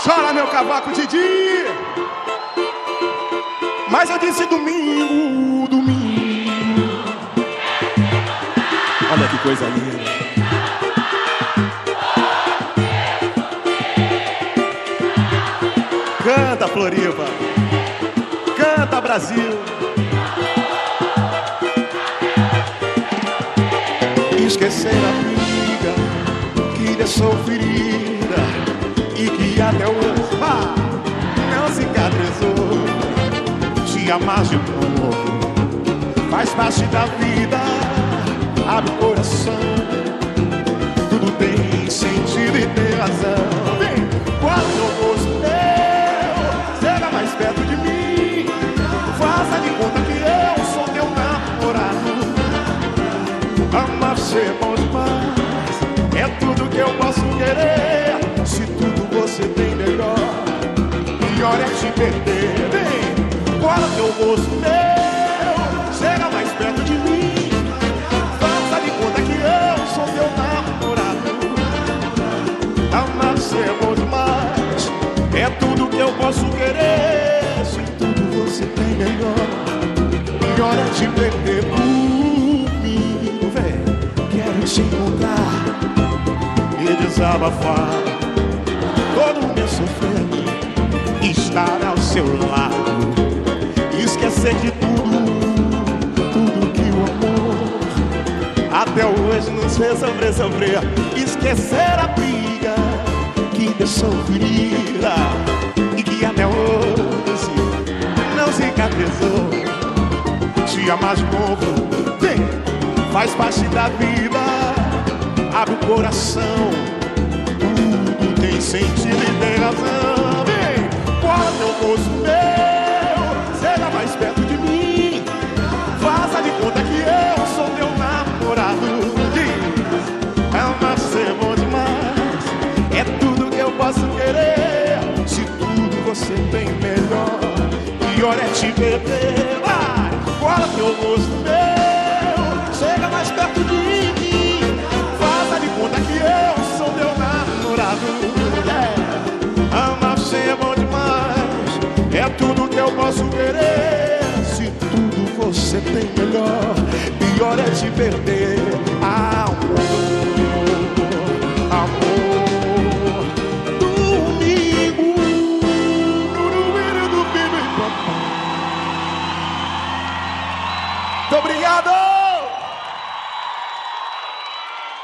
Chora meu cavaco, Didi. Mas eu disse domingo, domingo. Olha que coisa linda. Canta, Floripa. Canta, Brasil. Esquecer a briga que deixou ferida e que até hoje não cicatrizou. Te amar de novo faz parte da vida. Abre o coração, tudo tem sentido e tem razão. Vem, quando eu gosto teu, chega mais perto de mim. Faça de conta que eu sou teu namorado. Amar ser bom demais, é tudo que eu posso querer. Se tudo você tem melhor, pior é te perder. Vem, guarda teu gosto meu, chega mais perto de mim. Faça de conta que eu sou teu namorado. Amar ser bom demais, é tudo que eu posso querer. Se tudo você tem melhor, pior é te perder. Quero te encontrar e desabafar todo o meu sofrimento, estar ao seu lado, esquecer de tudo que o amor até hoje nos fez sofrer. Esquecer a briga que deixou ferida e que até hoje não cicatrizou. Te amar de novo, vem, faz parte da vida. Abre o coração, tudo tem sentido e tem razão. Vem, quando eu gosto meu, chega mais perto de mim. Faça de conta que eu sou teu namorado. Diz, amar ser bom demais, é tudo que eu posso querer. Se tudo você tem melhor, pior é te perder. Vai, quando eu gosto meu, chega mais perto de mim. Faça de conta que eu sou teu namorado. Amar ser bom demais, é tudo que eu posso querer. Se tudo você tem melhor, pior é te perder.